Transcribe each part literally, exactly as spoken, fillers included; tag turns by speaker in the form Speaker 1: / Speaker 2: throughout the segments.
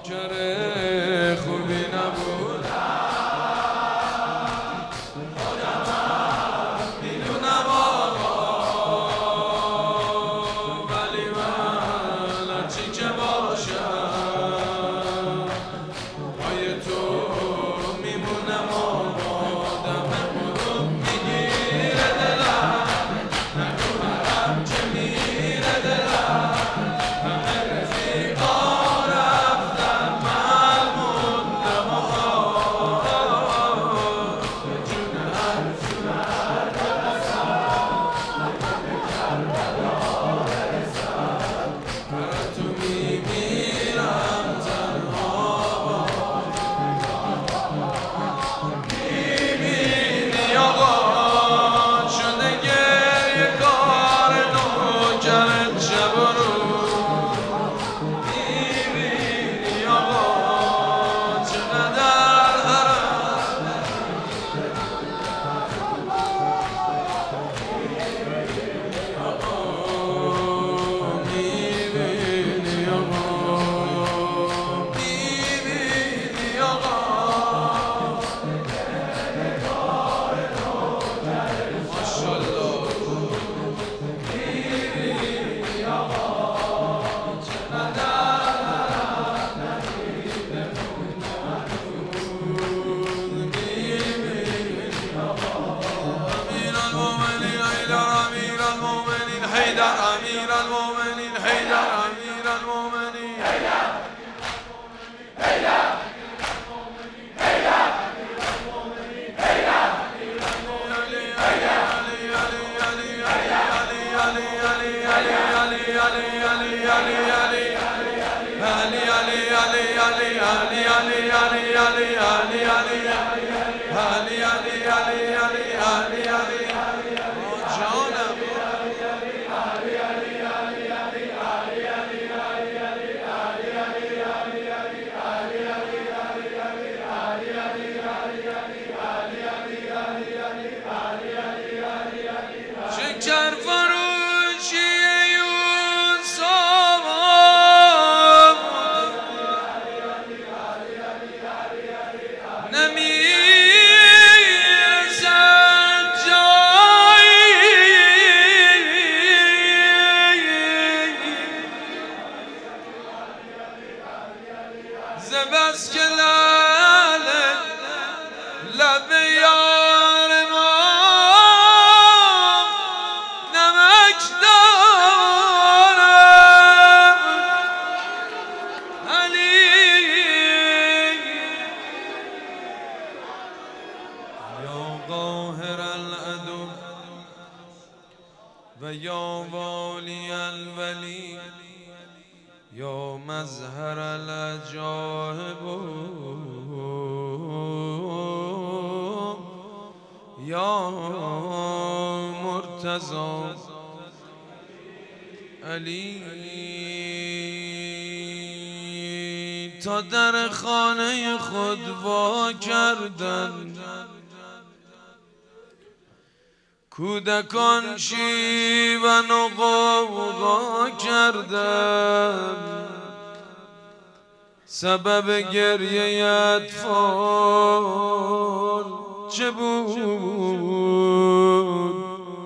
Speaker 1: کره خوبی نبود خودمم میدونم آقا ولی من هرچی که باشم پای تو میمونم آقا دم غروب میگیره دلم نگو حرم که میره دلم همه رفیقا رفتن من موندم آقا به جون هر برای تو میمیرم تنها میبینی آقا شده گریه کار نوکرت شب و روز میبینی آقا چقدر حرام آقا میبینی آقا میبینی آقا ماشاءالله میبینی آقا امیر المؤمنین حیدر امیر المؤمنین حیدر امیر المؤمنین حیدر امیر المؤمنین شکر فروشی یوسف نمیرسد جایی ز بس که لعل لب یار ما نمک دارم علی یا قاهر العدو و یا والی الولی یا مظهر العجائب یا مرتضی علی تا در خانه خود وا کردن کودکان شیون و غوغا کردن سبب گریه اطفال چه بود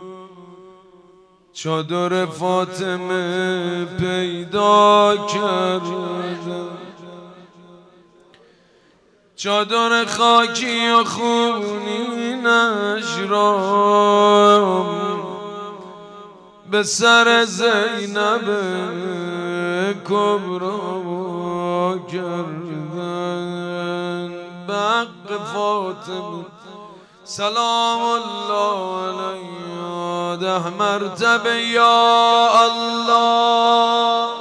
Speaker 1: چادر فاطمه پیدا کردن چادر خاکی و خونینش را به سر زینب کبرا کردن به حق فاطمه سلام الله علیه ده مرتبه یا الله